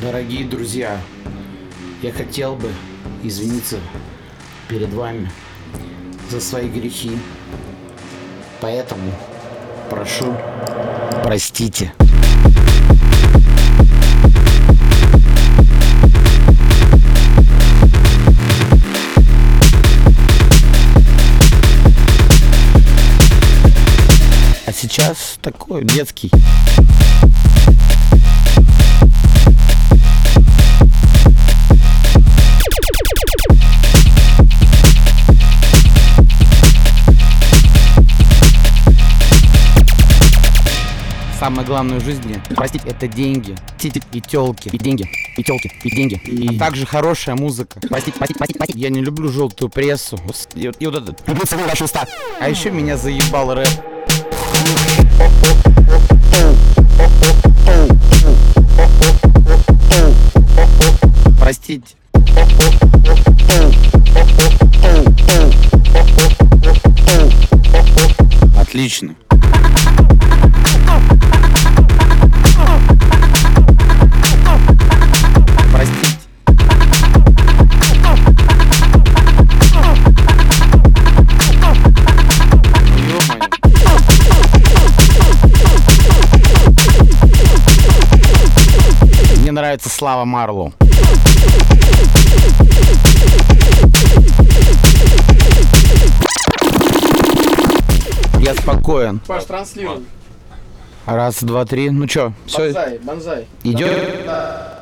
Дорогие друзья, я хотел бы извиниться перед вами за свои грехи, поэтому прошу, простите. А сейчас такой детский. Самое главное в жизни простить — это деньги, и тёлки, и деньги, и тёлки, и деньги, а также хорошая музыка. Простить. Я не люблю желтую прессу. И вот этот. Люблю целую ваши уста. А еще меня заебал рэп. Простите. Отлично. Простите. Ё-моё. Мне нравится Слава Марлоу. Я спокоен. Паш, транслируй. Раз, два, три. Ну чё, все. Бонзай. Идет? Да.